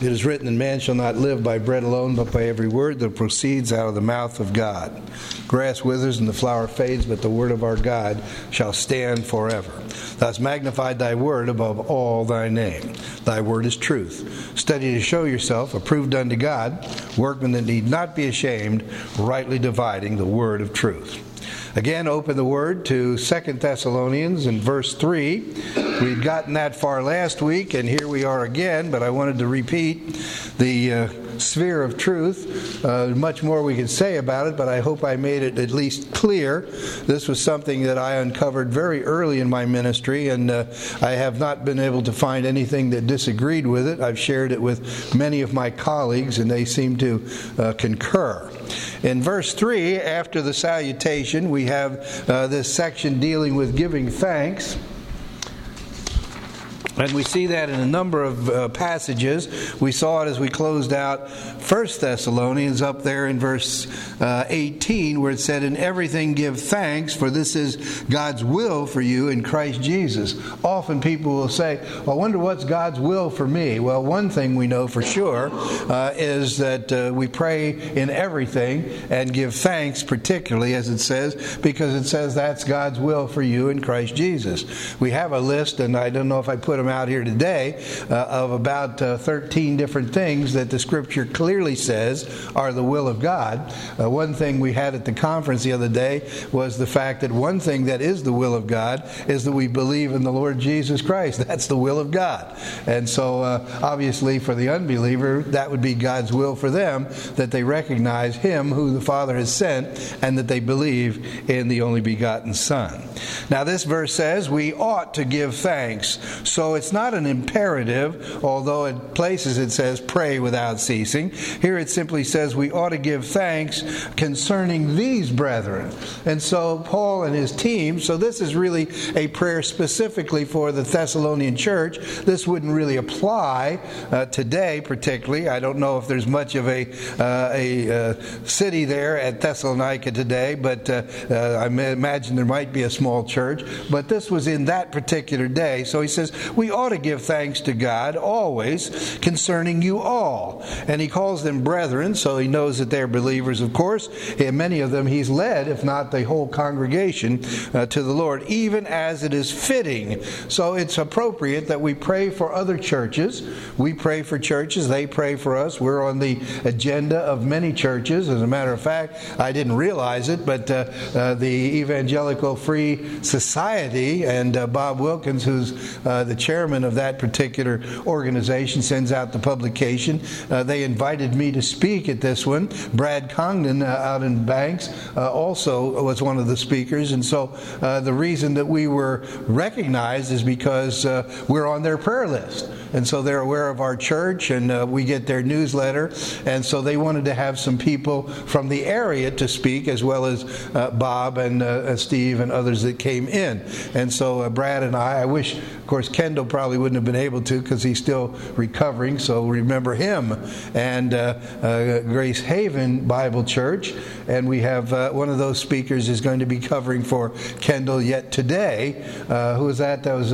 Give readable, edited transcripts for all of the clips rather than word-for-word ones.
It is written that man shall not live by bread alone, but by every word that proceeds out of the mouth of God. Grass withers and the flower fades, but the word of our God shall stand forever. Thus magnify thy word above all thy name. Thy word is truth. Study to show yourself approved unto God, workmen that need not be ashamed, rightly dividing the word of truth. Again, open the word to 2 Thessalonians in verse 3. We'd gotten that far last week, and here we are again, but I wanted to repeat the sphere of truth. Much more we can say about it, but I hope I made it at least clear. This was something that I uncovered very early in my ministry, and I have not been able to find anything that disagreed with it. I've shared it with many of my colleagues, and they seem to concur. In verse 3, after the salutation, we have this section dealing with giving thanks. And we see that in a number of passages. We saw it as we closed out 1 Thessalonians up there in verse 18, where it said, "In everything give thanks, for this is God's will for you in Christ Jesus." Often people will say, "I wonder what's God's will for me?" Well, one thing we know for sure is that we pray in everything and give thanks, particularly, as it says, because it says that's God's will for you in Christ Jesus. We have a list, and I don't know if I put them out here today, of about 13 different things that the Scripture clearly says are the will of God. One thing we had at the conference the other day was the fact that one thing that is the will of God is that we believe in the Lord Jesus Christ. That's the will of God. And so obviously for the unbeliever, that would be God's will for them, that they recognize Him who the Father has sent and that they believe in the only begotten Son. Now this verse says we ought to give thanks. So it's not an imperative, although in places it says pray without ceasing. Here it simply says we ought to give thanks concerning these brethren. And so Paul and his team, so this is really a prayer specifically for the Thessalonian church. This wouldn't really apply today particularly. I don't know if there's much of a city there at Thessalonica today, but I imagine there might be a small church. But this was in that particular day. So he says, we ought to give thanks to God always concerning you all. And he calls them brethren, so he knows that they're believers, of course. And many of them he's led, if not the whole congregation, to the Lord, even as it is fitting. So it's appropriate that we pray for other churches. We pray for churches. They pray for us. We're on the agenda of many churches. As a matter of fact, I didn't realize it, but the Evangelical Free Society and Bob Wilkins, who's the chairman of that particular organization, sends out the publication. They invited me to speak at this one. Brad Congdon out in Banks also was one of the speakers. And so the reason that we were recognized is because we're on their prayer list. And so they're aware of our church, and we get their newsletter. And so they wanted to have some people from the area to speak, as well as Bob and Steve and others that came in. And so Brad and I wish, of course, Kendall probably wouldn't have been able to because he's still recovering. So remember him. And Grace Haven Bible Church. And we have one of those speakers is going to be covering for Kendall yet today. Who was that? That was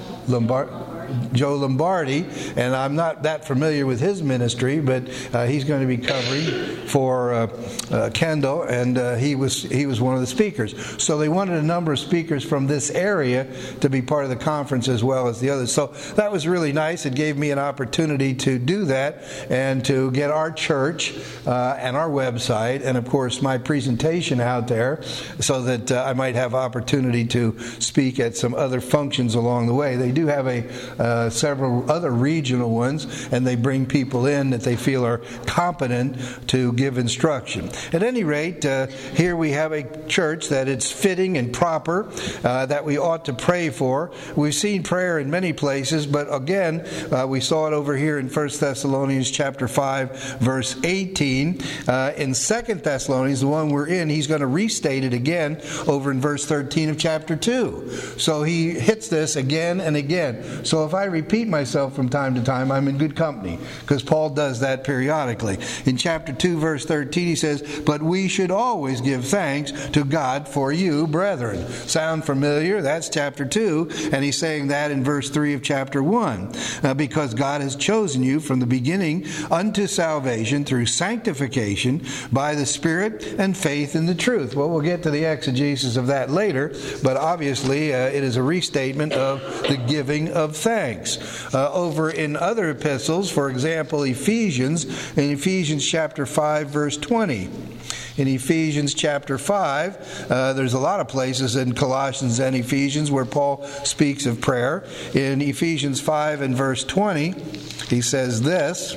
Joe Lombardi, and I'm not that familiar with his ministry, but he's going to be covering for Kendall, and he was one of the speakers. So they wanted a number of speakers from this area to be part of the conference as well as the others. So that was really nice. It gave me an opportunity to do that and to get our church and our website and, of course, my presentation out there so that I might have opportunity to speak at some other functions along the way. They do have several other regional ones, and they bring people in that they feel are competent to give instruction. At any rate, here we have a church that it's fitting and proper, that we ought to pray for. We've seen prayer in many places, but again, we saw it over here in 1 Thessalonians chapter 5, verse 18. In 2 Thessalonians, the one we're in, he's going to restate it again over in verse 13 of chapter 2. So he hits this again and again. So if I repeat myself from time to time, I'm in good company, because Paul does that periodically. In chapter 2, verse 13, he says, "But we should always give thanks to God for you, brethren." Sound familiar? That's chapter 2, and he's saying that in verse 3 of chapter 1. Because God has chosen you from the beginning unto salvation through sanctification by the Spirit and faith in the truth. Well, we'll get to the exegesis of that later, but obviously it is a restatement of the giving of thanks. Over in other epistles, for example, Ephesians, in Ephesians chapter 5, verse 20. In Ephesians chapter 5, there's a lot of places in Colossians and Ephesians where Paul speaks of prayer. In Ephesians 5 and verse 20, he says this.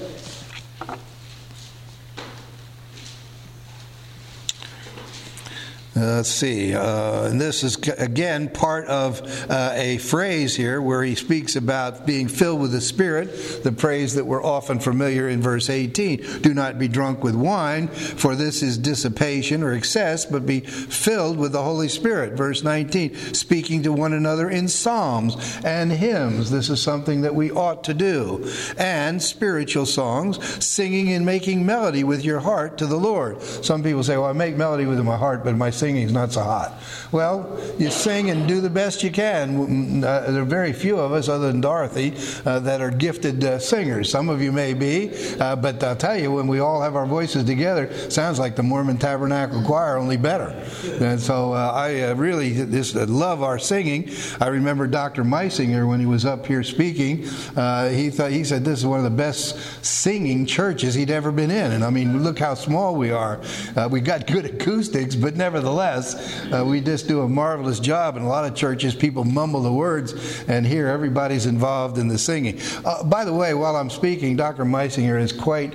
Let's see. And this is, again, part of a phrase here where he speaks about being filled with the Spirit, the phrase that we're often familiar in verse 18. "Do not be drunk with wine, for this is dissipation or excess, but be filled with the Holy Spirit." Verse 19, "Speaking to one another in psalms and hymns." This is something that we ought to do. "And spiritual songs, singing and making melody with your heart to the Lord." Some people say, "Well, I make melody with my heart, but my singing is not so hot." Well, you sing and do the best you can. There are very few of us, other than Dorothy, that are gifted singers. Some of you may be, but I'll tell you, when we all have our voices together, it sounds like the Mormon Tabernacle Choir, only better. And so I really just love our singing. I remember Dr. Meisinger, when he was up here speaking, he said this is one of the best singing churches he'd ever been in. And I mean, look how small we are. We got good acoustics, but nevertheless, we just do a marvelous job. In a lot of churches, people mumble the words, and here everybody's involved in the singing. By the way, while I'm speaking, Dr. Meisinger is quite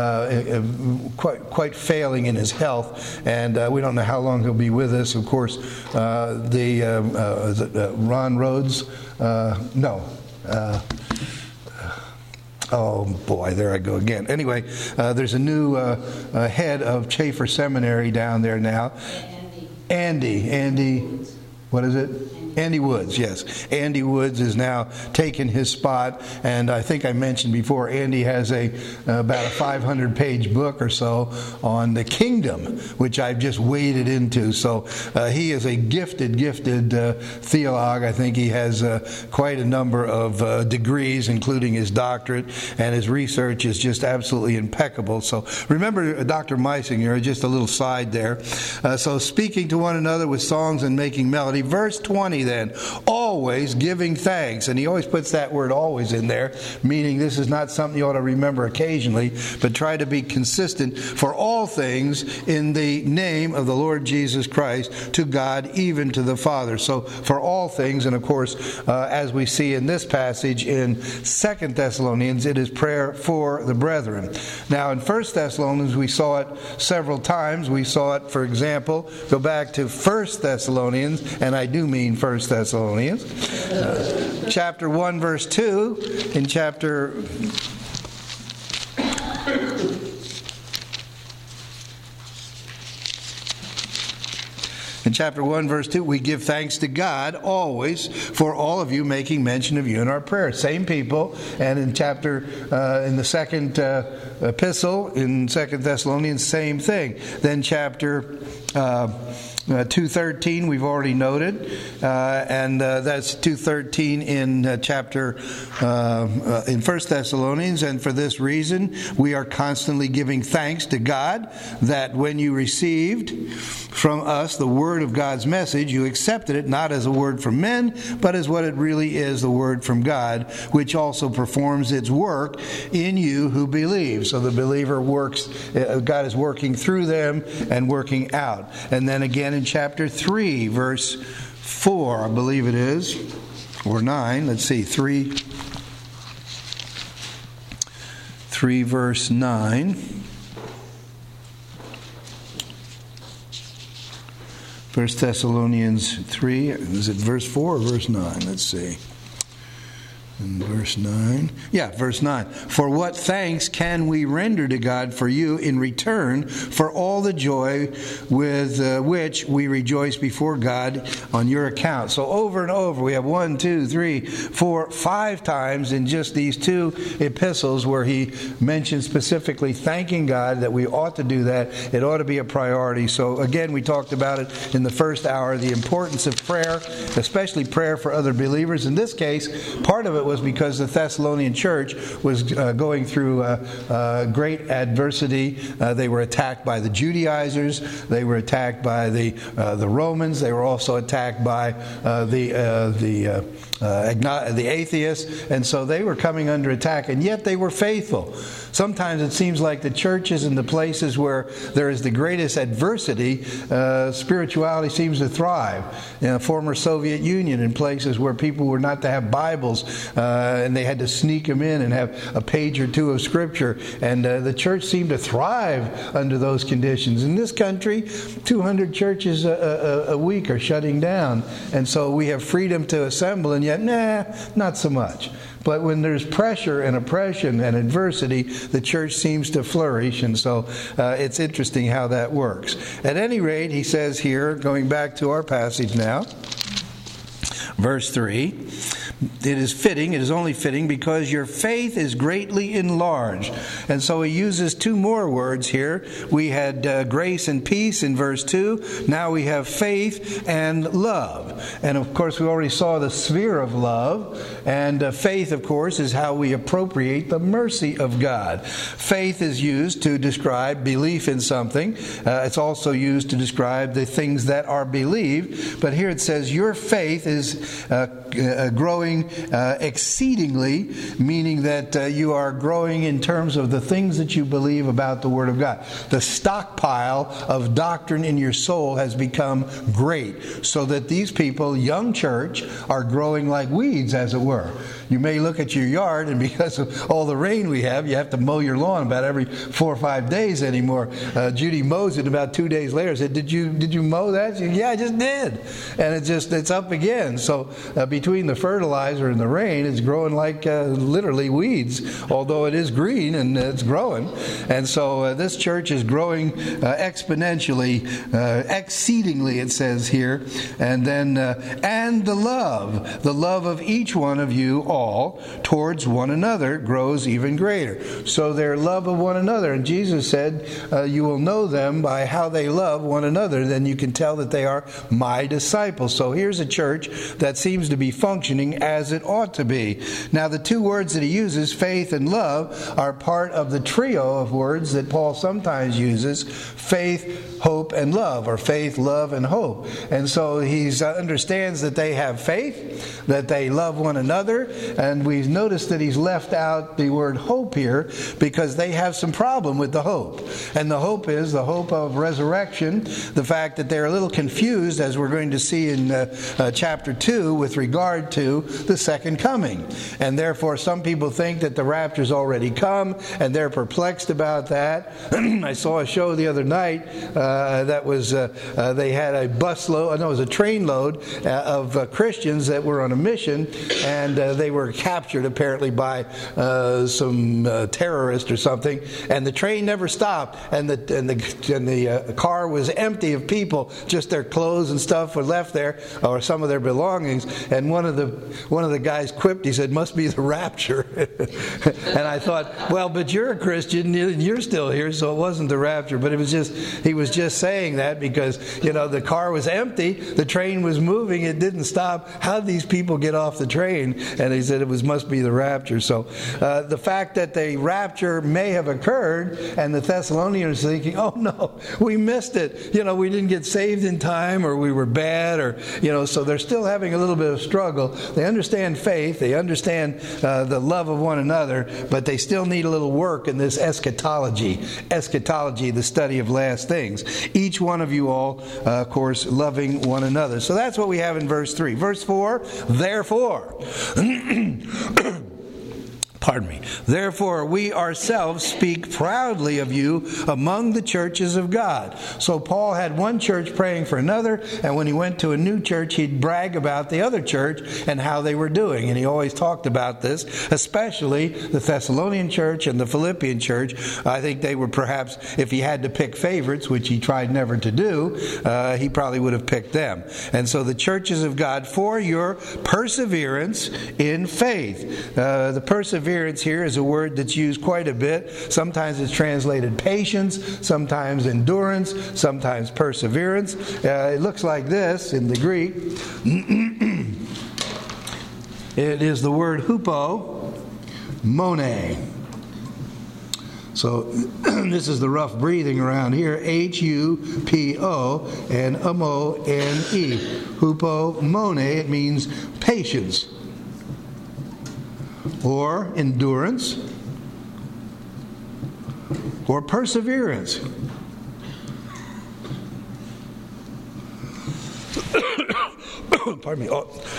failing in his health, and we don't know how long he'll be with us. Of course, Ron Rhodes? Oh boy, there I go again. Anyway, there's a new head of Chafer Seminary down there now. Andy, what is it? Andy Woods, yes. Andy Woods is now taking his spot, and I think I mentioned before, Andy has about a 500-page book or so on the kingdom, which I've just waded into. So he is a gifted theologue. I think he has quite a number of degrees, including his doctorate, and his research is just absolutely impeccable. So remember Dr. Meisinger, just a little side there. So speaking to one another with songs and making melody. Verse 20 then, always giving thanks. And he always puts that word always in there, meaning this is not something you ought to remember occasionally, but try to be consistent for all things in the name of the Lord Jesus Christ, to God, even to the Father. So for all things, and of course, as we see in this passage in 2 Thessalonians, it is prayer for the brethren. Now in 1 Thessalonians, we saw it several times. We saw it, for example, go back to 1 Thessalonians, and I do mean 1 Thessalonians, chapter 1, verse 2, in chapter 1, verse 2, we give thanks to God always for all of you, making mention of you in our prayers. Same people. And in in the second epistle, in 2 Thessalonians, same thing. Then chapter 2:13 we've already noted, and that's 2:13 in chapter in 1 Thessalonians. And for this reason we are constantly giving thanks to God that when you received from us the word of God's message, you accepted it not as a word from men, but as what it really is, the word from God, which also performs its work in you who believe. So the believer works, God is working through them and working out. And then again in chapter 3, verse 4, I believe it is, or 9, let's see, 3 verse 9. 1 Thessalonians 3, is it verse 4 or verse 9? Let's see. in verse 9. Yeah, verse 9. For what thanks can we render to God for you in return for all the joy with which we rejoice before God on your account? So over and over, we have 1, 2, 3, 4, 5 times in just these 2 epistles where he mentions specifically thanking God, that we ought to do that. It ought to be a priority. So again, we talked about it in the first hour, the importance of prayer, especially prayer for other believers. In this case, part of it was because the Thessalonian church was going through great adversity. They were attacked by the Judaizers. They were attacked by the Romans. They were also attacked by the atheists. And so they were coming under attack, and yet they were faithful. Sometimes it seems like the churches in the places where there is the greatest adversity, spirituality seems to thrive. In the former Soviet Union, in places where people were not to have Bibles, and they had to sneak them in and have a page or 2 of Scripture, and the church seemed to thrive under those conditions. In this country, 200 churches a week are shutting down, and so we have freedom to assemble, and yet, not so much. But when there's pressure and oppression and adversity, the church seems to flourish, and so it's interesting how that works. At any rate, he says here, going back to our passage now, verse 3, it is only fitting because your faith is greatly enlarged. And so he uses 2 more words here. We had grace and peace in verse 2. Now we have faith and love. And of course, we already saw the sphere of love. And faith, of course, is how we appropriate the mercy of God. Faith is used to describe belief in something. It's also used to describe the things that are believed. But here it says, your faith is growing exceedingly, meaning that you are growing in terms of the things that you believe about the Word of God. The stockpile of doctrine in your soul has become great, so that these people, young church, are growing like weeds, as it were. You may look at your yard, and because of all the rain we have, you have to mow your lawn about every 4 or 5 days anymore. Judy mows it. About 2 days later, said, "Did you mow that?" She said, "Yeah, I just did," and it's up again. So between the fertilizer and the rain, it's growing like literally weeds, although it is green and it's growing. And so this church is growing exponentially, exceedingly, it says here. And then and the love of each one of you all towards one another grows even greater. So their love of one another. And Jesus said, you will know them by how they love one another. Then you can tell that they are my disciples. So here's a church that seems to be functioning as it ought to be. Now the 2 words that he uses, faith and love, are part of the trio of words that Paul sometimes uses: faith, hope, and love, or faith, love, and hope. And so he understands that they have faith, that they love one another, and we've noticed that he's left out the word hope here because they have some problem with the hope. And the hope is the hope of resurrection, the fact that they're a little confused, as we're going to see in chapter 2, with regard to the second coming. And therefore some people think that the rapture's already come, and they're perplexed about that. I saw a show the other night that was, they had a busload, no, it was a trainload of Christians that were on a mission, and they were captured apparently by some terrorist or something, and the train never stopped, and the car was empty of people. Just their clothes and stuff were left there, or some of their belongings. And one of the guys quipped. He said, "Must be the rapture." And I thought, well, but you're a Christian, and you're still here, so it wasn't the rapture. But it was just, he was just saying that because the car was empty, the train was moving, it didn't stop. How did these people get off the train? And he said it must be the rapture. So the fact that the rapture may have occurred, and the Thessalonians are thinking, "Oh no, we missed it. We didn't get saved in time, or we were bad, or so they're still having a little bit of struggle. They understand faith, they understand the love of one another, but they still need a little work in this eschatology. Eschatology, the study of last things. Each one of you all, of course, loving one another. So that's what we have in verse 3. Verse 4, therefore. Therefore, we ourselves speak proudly of you among the churches of God. So Paul had one church praying for another, and when he went to a new church, he'd brag about the other church and how they were doing. And he always talked about this, especially the Thessalonian church and the Philippian church. I think they were perhaps, if he had to pick favorites, which he tried never to do, he probably would have picked them. And so the churches of God, for your perseverance in faith. The perseverance here is a word that's used quite a bit. Sometimes it's translated patience, sometimes endurance, sometimes perseverance. It looks like this in the Greek. It is the word hupomone. So this is the rough breathing around here. H-U-P-O and M-O-N-E. Hupomone, it means patience or endurance or perseverance. Pardon me.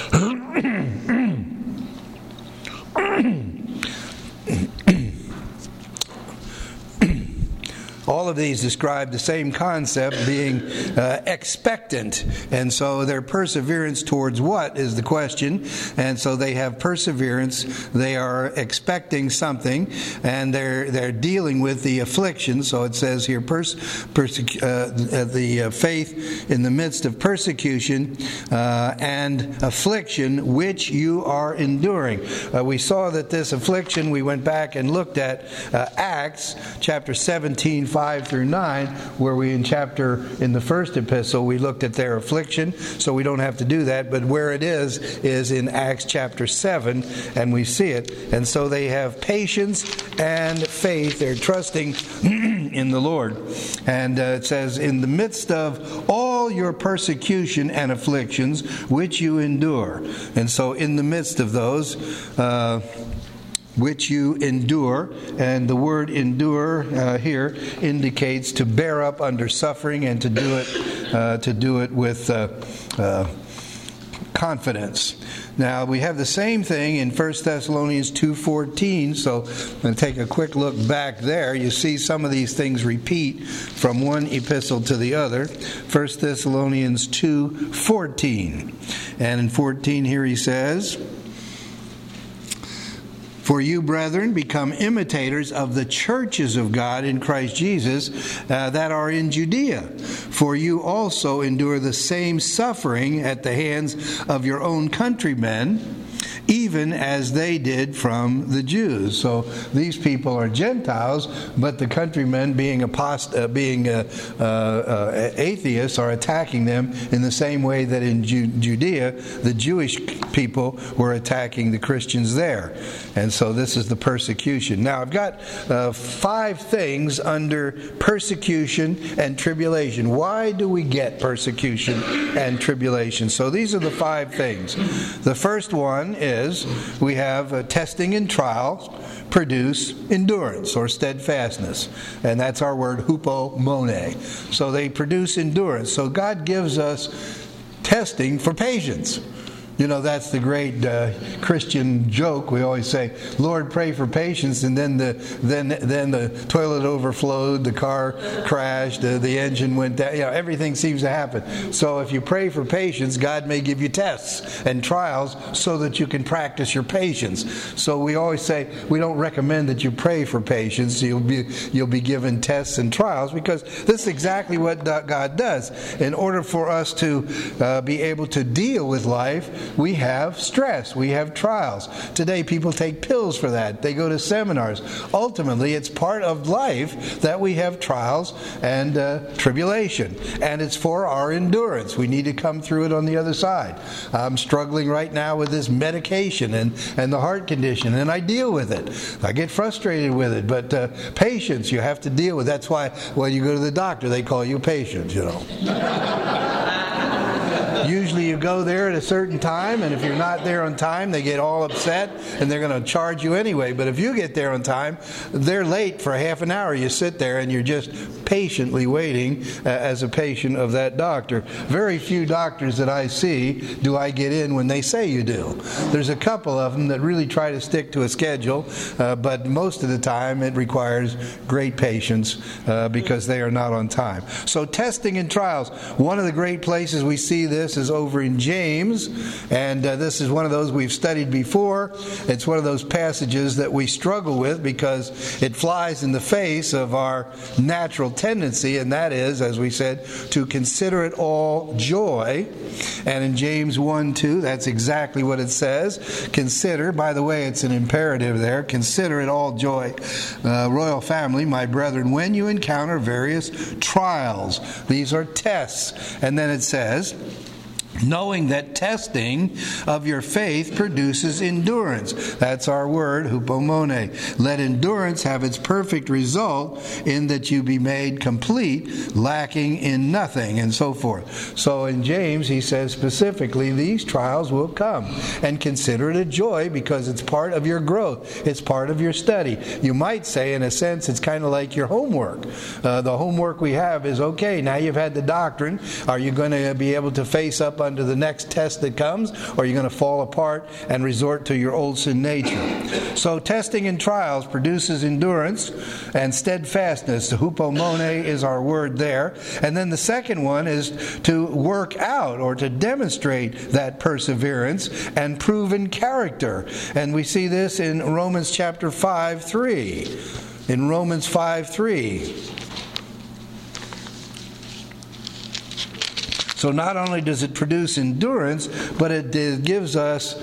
All of these describe the same concept, being expectant. And so their perseverance towards what is the question. And so they have perseverance. They are expecting something, and they're dealing with the affliction. So it says here, the faith in the midst of persecution and affliction, which you are enduring. We saw that this affliction, we went back and looked at Acts chapter 17, 5 through 9, where in the first epistle we looked at their affliction, so we don't have to do that, but where it is in Acts chapter 7, and we see it. And so they have patience and faith. They're trusting in the Lord. And it says, in the midst of all your persecution and afflictions which you endure. And so in the midst of those which you endure, and the word endure here indicates to bear up under suffering and to do it with confidence. Now we have the same thing in 1 Thessalonians 2:14. So I'm going to take a quick look back there. You see some of these things repeat from one epistle to the other. 1 Thessalonians 2:14, and in 14 here he says, "For you, brethren, become imitators of the churches of God in Christ Jesus that are in Judea. For you also endure the same suffering at the hands of your own countrymen, even as they did from the Jews." So these people are Gentiles, but the countrymen, being atheists, are attacking them in the same way that in Judea the Jewish people were attacking the Christians there. And so this is the persecution. Now I've got 5 things under persecution and tribulation. Why do we get persecution and tribulation? So these are the 5 things. The first one is we have testing and trials produce endurance or steadfastness. And that's our word hupomone. So they produce endurance. So God gives us testing for patience. You know, that's the great Christian joke. We always say, "Lord, pray for patience," and then the toilet overflowed, the car crashed, the engine went down. You know, everything seems to happen. So if you pray for patience, God may give you tests and trials so that you can practice your patience. So we always say we don't recommend that you pray for patience. You'll be given tests and trials, because this is exactly what God does. In order for us to be able to deal with life, we have stress, we have trials. Today people take pills for that. They go to seminars. Ultimately, it's part of life that we have trials and tribulation. And it's for our endurance. We need to come through it on the other side. I'm struggling right now with this medication and the heart condition, and I deal with it. I get frustrated with it, but patience you have to deal with. That's why when you go to the doctor, they call you patient, you know. Usually you go there at a certain time, and if you're not there on time, they get all upset, and they're going to charge you anyway. But if you get there on time, they're late for half an hour. You sit there, and you're just patiently waiting as a patient of that doctor. Very few doctors that I see do I get in when they say you do. There's a couple of them that really try to stick to a schedule, but most of the time it requires great patience because they are not on time. So testing and trials. One of the great places we see this is over in James, and this is one of those we've studied before. It's one of those passages that we struggle with because it flies in the face of our natural tendency, and that is, as we said, to consider it all joy. And in James 1:2, that's exactly what it says. Consider, by the way, it's an imperative there, consider it all joy, royal family, my brethren, when you encounter various trials. These are tests. And then it says, knowing that testing of your faith produces endurance. That's our word, hupomone. Let endurance have its perfect result in that you be made complete, lacking in nothing, and so forth. So in James, he says specifically, these trials will come. And consider it a joy because it's part of your growth. It's part of your study. You might say, in a sense, it's kind of like your homework. The homework we have is, okay, now you've had the doctrine. Are you going to be able to face up under the next test that comes, or are you going to fall apart and resort to your old sin nature? So testing and trials produces endurance and steadfastness. The hupomone is our word there. And then the second one is to work out or to demonstrate that perseverance and proven character. And we see this in Romans chapter 5:3. In Romans 5:3. So not only does it produce endurance, but it gives us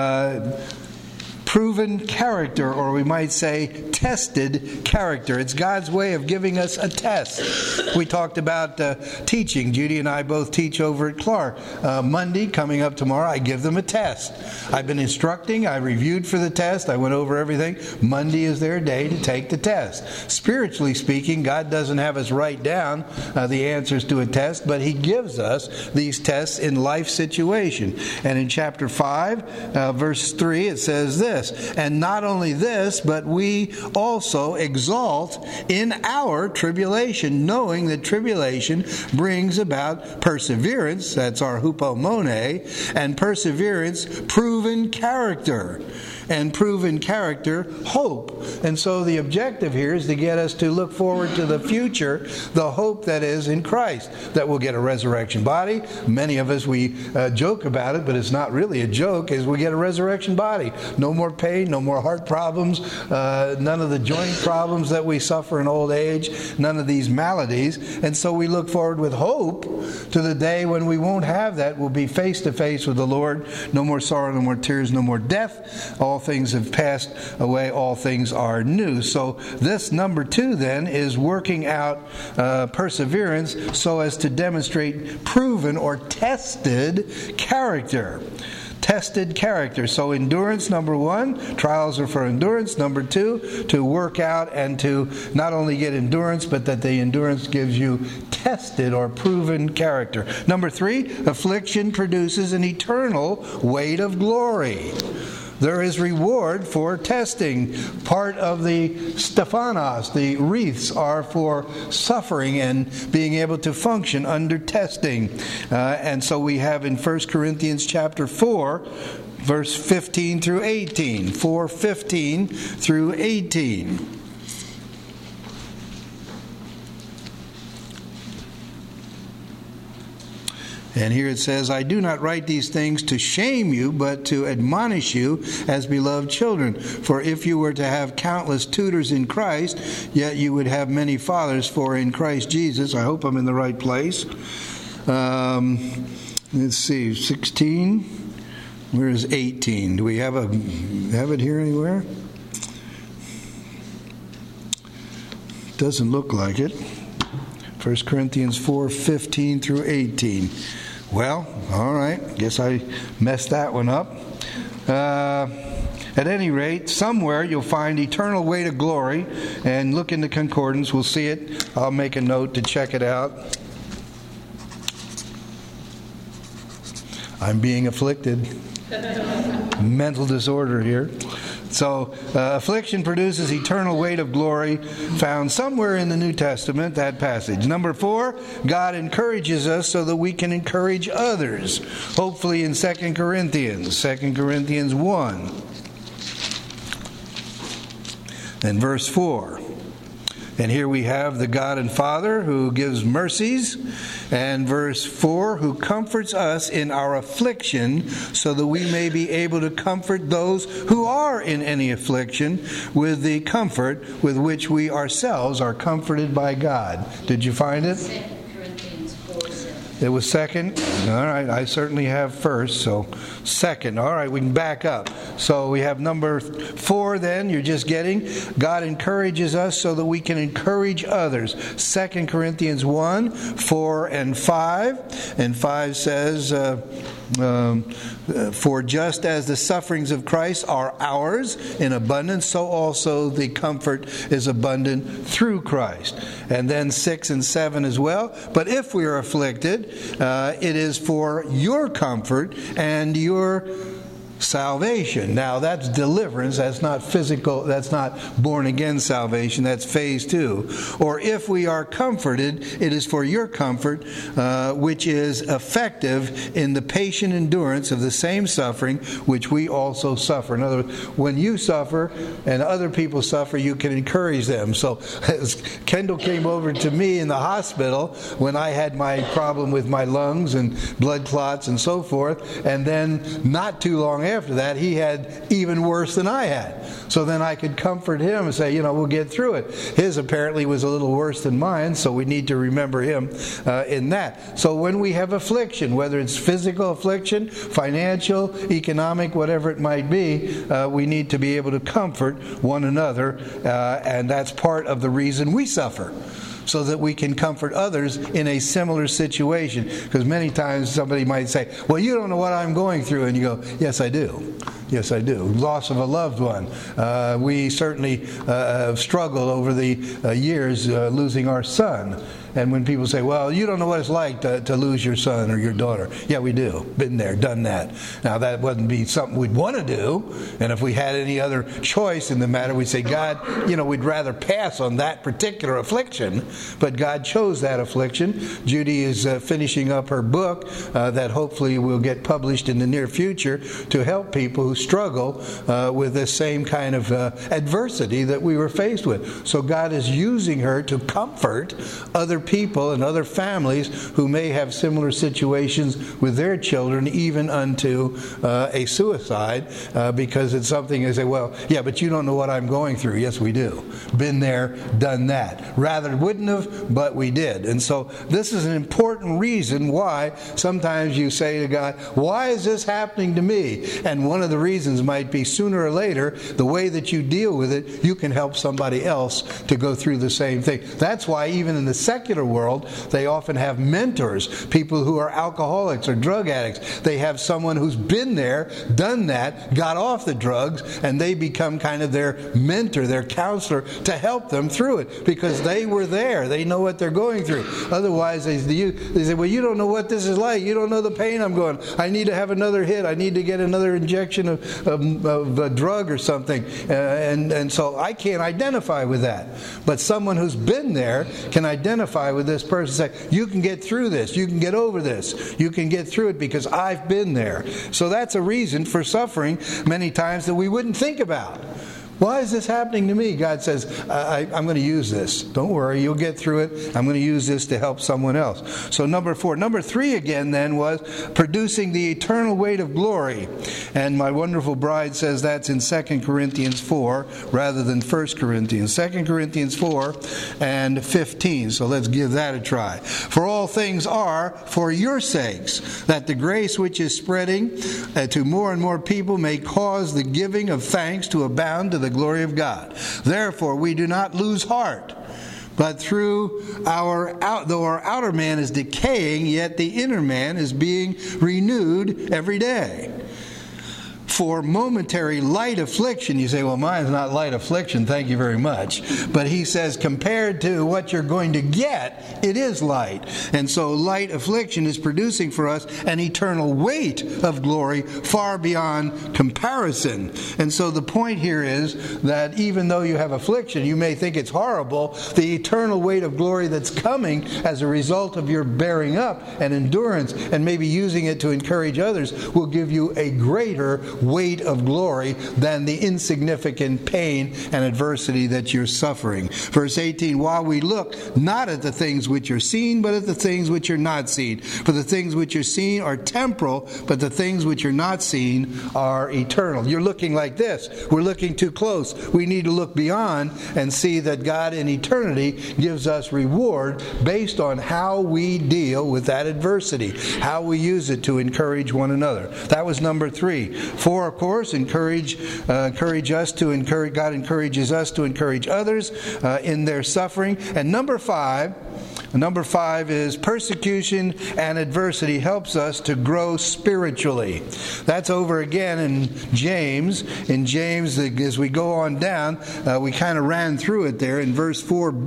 proven character, or we might say tested character. It's God's way of giving us a test. We talked about teaching. Judy and I both teach over at Clark. Monday, coming up tomorrow, I give them a test. I've been instructing. I reviewed for the test. I went over everything. Monday is their day to take the test. Spiritually speaking, God doesn't have us write down the answers to a test, but He gives us these tests in life situation. And in chapter 5, verse 3, it says this, and not only this, but we also exalt in our tribulation, knowing that tribulation brings about perseverance, that's our hupomone, and perseverance, proven character, and proven character, hope. And so the objective here is to get us to look forward to the future, the hope that is in Christ, that we'll get a resurrection body. Many of us, we joke about it, but it's not really a joke, is we get a resurrection body. No more pain, no more heart problems, none of the joint problems that we suffer in old age, none of these maladies. And so we look forward with hope to the day when we won't have that. We'll be face to face with the Lord. No more sorrow, no more tears, no more death. All things have passed away, all things are new. So this number 2 then is working out perseverance so as to demonstrate proven or tested character. Tested character. So endurance, number 1, trials are for endurance. Number 2, to work out and to not only get endurance, but that the endurance gives you tested or proven character. Number 3, affliction produces an eternal weight of glory. There is reward for testing. Part of the Stephanos, the wreaths, are for suffering and being able to function under testing. And so we have in 1 Corinthians chapter 4, verse 15 through 18. 4:15 through 18. And here it says, I do not write these things to shame you, but to admonish you as beloved children. For if you were to have countless tutors in Christ, yet you would have many fathers, for in Christ Jesus, I hope I'm in the right place. Let's see, 16. Where is 18? Do we have it here anywhere? Doesn't look like it. 1 Corinthians 4:15 through 18. Well, all right. Guess I messed that one up. At any rate, somewhere you'll find eternal weight of glory, and look in the concordance. We'll see it. I'll make a note to check it out. I'm being afflicted. Mental disorder here. So, affliction produces eternal weight of glory, found somewhere in the New Testament, that passage. Number 4, God encourages us so that we can encourage others. Hopefully in 2 Corinthians 1. And verse 4. And here we have the God and Father who gives mercies. And verse 4, who comforts us in our affliction so that we may be able to comfort those who are in any affliction with the comfort with which we ourselves are comforted by God. Did you find it? 2 Corinthians 4:7. It was second? All right, I certainly have first, so second. All right, we can back up. So we have number 4 then, you're just getting. God encourages us so that we can encourage others. 2 Corinthians 1, 4 and 5. And 5 says, for just as the sufferings of Christ are ours in abundance, so also the comfort is abundant through Christ. And then 6 and 7 as well. But if we are afflicted, it is for your comfort and your salvation. Now that's deliverance, that's not physical, that's not born again salvation, that's phase 2. Or if we are comforted, it is for your comfort, which is effective in the patient endurance of the same suffering which we also suffer. In other words, when you suffer and other people suffer, you can encourage them. So as Kendall came over to me in the hospital when I had my problem with my lungs and blood clots and so forth, and then not too long after that, he had even worse than I had. So then I could comfort him and say, we'll get through it. His apparently was a little worse than mine, so we need to remember him in that. So when we have affliction, whether it's physical affliction, financial, economic, whatever it might be, we need to be able to comfort one another, and that's part of the reason we suffer, so that we can comfort others in a similar situation. Because many times somebody might say, well, you don't know what I'm going through. And you go, yes, I do. Yes, I do. Loss of a loved one. We certainly struggled over the years losing our son. And when people say, well, you don't know what it's like to lose your son or your daughter. Yeah, we do. Been there, done that. Now, that wouldn't be something we'd want to do. And if we had any other choice in the matter, we'd say, God, we'd rather pass on that particular affliction. But God chose that affliction. Judy is finishing up her book that hopefully will get published in the near future to help people who struggle with this same kind of adversity that we were faced with. So God is using her to comfort other people and other families who may have similar situations with their children, even unto a suicide, because it's something they say, well, yeah, but you don't know what I'm going through. Yes, we do. Been there, done that. Rather wouldn't have, but we did. And so this is an important reason why sometimes you say to God, why is this happening to me? And one of the reasons might be sooner or later, the way that you deal with it, you can help somebody else to go through the same thing. That's why even in the secular world, they often have mentors, people who are alcoholics or drug addicts. They have someone who's been there, done that, got off the drugs, and they become kind of their mentor, their counselor, to help them through it, because they were there. They know what they're going through. Otherwise, they say, well, you don't know what this is like. You don't know the pain I'm going. I need to have another hit. I need to get another injection of a drug or something. And so I can't identify with that. But someone who's been there can identify with this person and say, you can get through this. You can get over this. You can get through it because I've been there. So that's a reason for suffering many times that we wouldn't think about. Why is this happening to me? God says, I'm going to use this. Don't worry, you'll get through it. I'm going to use this to help someone else. So number 4. Number 3 again then was producing the eternal weight of glory. And my wonderful bride says that's in 2 Corinthians 4 rather than 1 Corinthians. 2 Corinthians 4 and 15. So let's give that a try. For all things are for your sakes, that the grace which is spreading to more and more people may cause the giving of thanks to abound to the glory of God. Therefore, we do not lose heart, but though our outer man is decaying, yet the inner man is being renewed every day. for momentary light affliction. You say, well, mine's not light affliction, thank you very much. But he says, compared to what you're going to get, it is light. And so light affliction is producing for us an eternal weight of glory far beyond comparison. And so the point here is that even though you have affliction, you may think it's horrible, the eternal weight of glory that's coming as a result of your bearing up and endurance and maybe using it to encourage others will give you a greater weight of glory than the insignificant pain and adversity that you're suffering. Verse 18, while we look not at the things which are seen, but at the things which are not seen. For the things which are seen are temporal, but the things which are not seen are eternal. You're looking like this. We're looking too close. We need to look beyond and see that God in eternity gives us reward based on how we deal with that adversity, how we use it to encourage one another. That was number 3. 4, of course, encourage us to encourage. God encourages us to encourage others in their suffering. And number 5 is persecution and adversity helps us to grow spiritually. That's over again in James. In James, as we go on down, we kind of ran through it there. In verse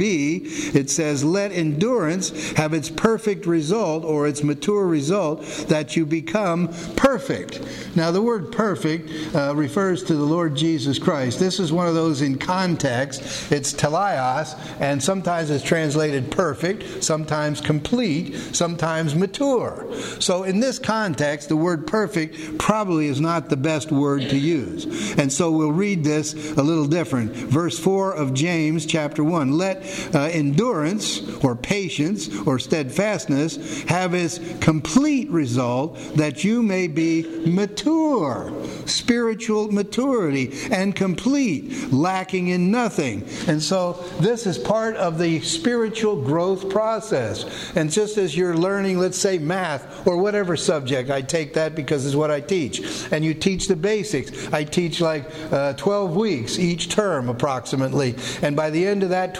4b, it says, let endurance have its perfect result, or its mature result, that you become perfect. Now, the word perfect refers to the Lord Jesus Christ. This is one of those in context. It's teleios, and sometimes it's translated perfect, sometimes complete, sometimes mature. So in this context, the word perfect probably is not the best word to use. And so we'll read this a little different. Verse 4 of James chapter 1. Let endurance or patience or steadfastness have its complete result, that you may be mature, spiritual maturity, and complete, lacking in nothing. And so this is part of the spiritual growth process. And just as you're learning, let's say, math or whatever subject, I take that because it's what I teach. And you teach the basics. I teach like 12 weeks each term approximately. And by the end of that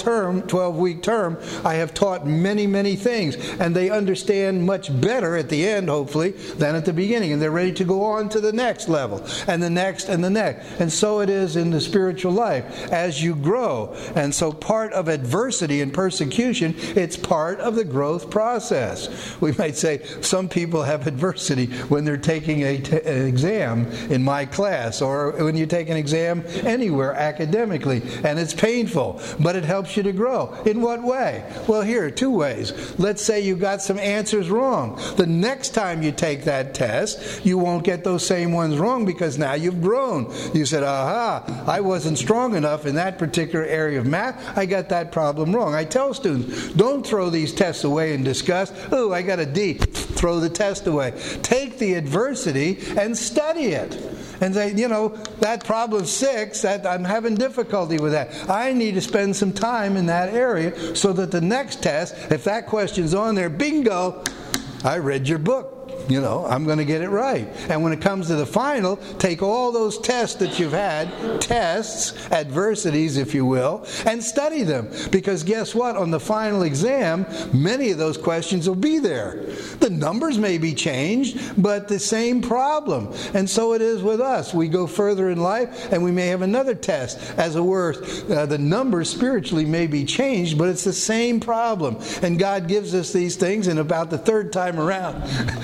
12-week term, I have taught many, many things. And they understand much better at the end, hopefully, than at the beginning. And they're ready to go on to the next level, and the next, and the next. And so it is in the spiritual life as you grow. And so part of adversity and persecution, it's part of the growth process. We might say some people have adversity when they're taking an exam in my class, or when you take an exam anywhere academically, and it's painful, but it helps you to grow. In what way? Well, here are 2 ways. Let's say you got some answers wrong. The next time you take that test, you won't get those same ones wrong because now you've grown. You said, aha, I wasn't strong enough in that particular area of math. I got that problem wrong. I tell students, don't throw these tests away in disgust. Oh, I got a D. Throw the test away. Take the adversity and study it. And say, that problem 6, that I'm having difficulty with that. I need to spend some time in that area so that the next test, if that question's on there, bingo, I read your book. I'm going to get it right. And when it comes to the final, take all those tests that you've had, adversities, if you will, and study them. Because guess what? On the final exam, many of those questions will be there. The numbers may be changed, but the same problem. And so it is with us. We go further in life, and we may have another test. As it were, the numbers spiritually may be changed, but it's the same problem. And God gives us these things, and about the third time around,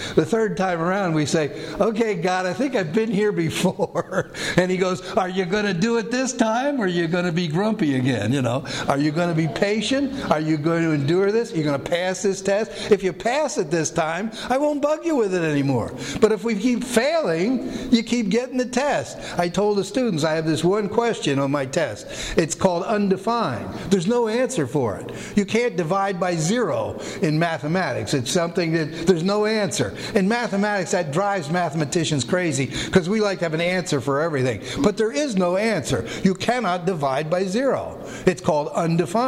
we say, okay, God, I think I've been here before. And he goes, are you going to do it this time, or are you going to be grumpy again? Are you going to be patient? Are you going to endure this? Are you going to pass this test? If you pass it this time, I won't bug you with it anymore. But if we keep failing, you keep getting the test. I told the students, I have this one question on my test. It's called undefined. There's no answer for it. You can't divide by 0 in mathematics. It's something that there's no answer. In mathematics, that drives mathematicians crazy because we like to have an answer for everything. But there is no answer. You cannot divide by 0. It's called undefined.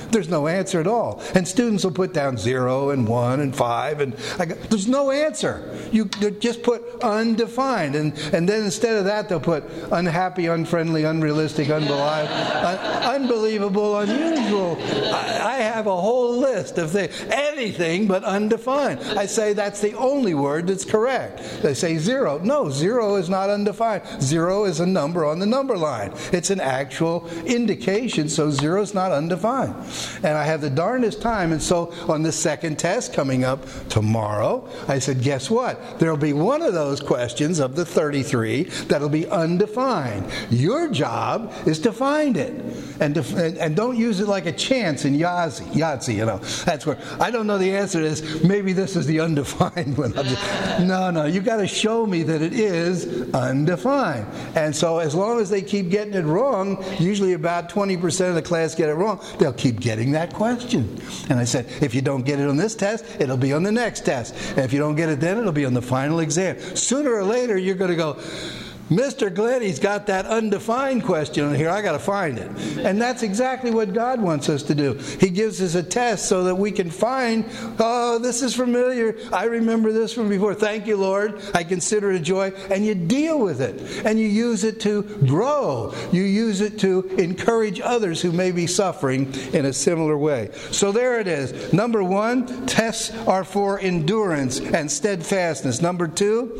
There's no answer at all. And students will put down 0 and 1 and 5, and there's no answer. You just put undefined, and then instead of that they'll put unhappy, unfriendly, unrealistic, unbelievable, unusual. I have a whole list of things, anything but undefined. I say that's the only word that's correct. They say 0. No, 0 is not undefined. 0 is a number on the number line. It's an actual indication, so 0 is not undefined. And I have the darndest time, and so on the second test coming up tomorrow, I said, guess what? There'll be one of those questions of the 33 that'll be undefined. Your job is to find it. And don't use it like a chance in Yahtzee, you know. That's where, I don't know the answer to this. Maybe this is the undefined one. No, you got to show me that it is undefined. And so as long as they keep getting it wrong, usually about 20% of the class get it wrong, they'll keep getting that question. And I said, if you don't get it on this test, it'll be on the next test. And if you don't get it then, it'll be on the final exam. Sooner or later, you're going to go, Mr. Glenn, he's got that undefined question on here. I got to find it. And that's exactly what God wants us to do. He gives us a test so that we can find, oh, this is familiar. I remember this from before. Thank you, Lord. I consider it a joy. And you deal with it. And you use it to grow. You use it to encourage others who may be suffering in a similar way. So there it is. Number 1, tests are for endurance and steadfastness. Number 2,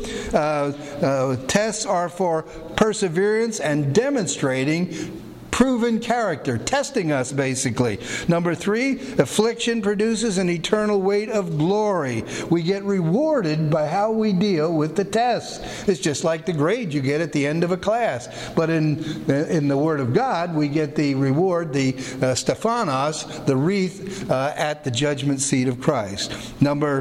tests are for perseverance and demonstrating proven character, testing us basically. Number 3, affliction produces an eternal weight of glory. We get rewarded by how we deal with the tests. It's just like the grade you get at the end of a class. But in the Word of God, we get the reward, the Stephanos, the wreath at the judgment seat of Christ. Number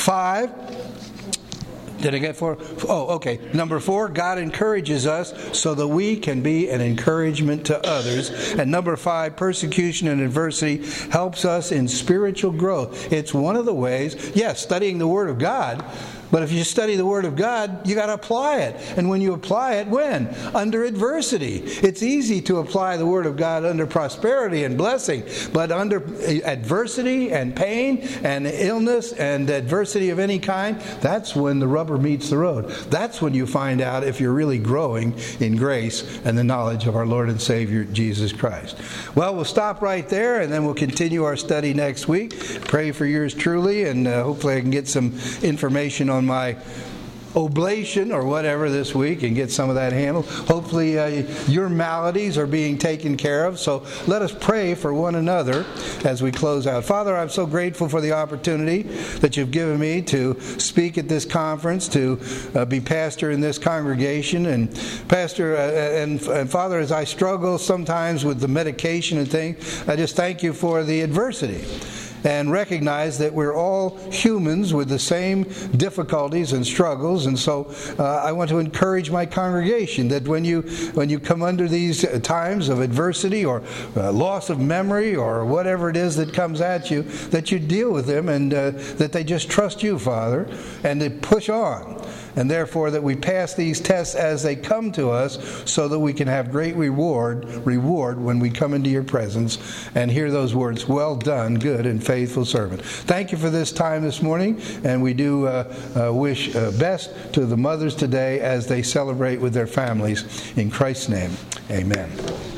5, did I get 4? Oh, okay. Number 4, God encourages us so that we can be an encouragement to others. And number 5, persecution and adversity helps us in spiritual growth. It's one of the ways, yes, studying the Word of God. But if you study the Word of God, you got to apply it. And when you apply it, when? Under adversity. It's easy to apply the Word of God under prosperity and blessing, but under adversity and pain and illness and adversity of any kind, that's when the rubber meets the road. That's when you find out if you're really growing in grace and the knowledge of our Lord and Savior, Jesus Christ. Well, we'll stop right there, and then we'll continue our study next week. Pray for yours truly, and hopefully I can get some information on my oblation or whatever this week and get some of that handled. Hopefully your maladies are being taken care of. So let us pray for one another as we close out. Father, I'm so grateful for the opportunity that you've given me to speak at this conference, to be pastor in this congregation. And Pastor and Father, as I struggle sometimes with the medication and things, I just thank you for the adversity. And recognize that we're all humans with the same difficulties and struggles. And so I want to encourage my congregation that when you come under these times of adversity or loss of memory or whatever it is that comes at you, that you deal with them and that they just trust you, Father, and they push on. And therefore that we pass these tests as they come to us so that we can have great reward when we come into your presence and hear those words, well done, good and faithful servant. Thank you for this time this morning, and we do wish best to the mothers today as they celebrate with their families. In Christ's name, amen.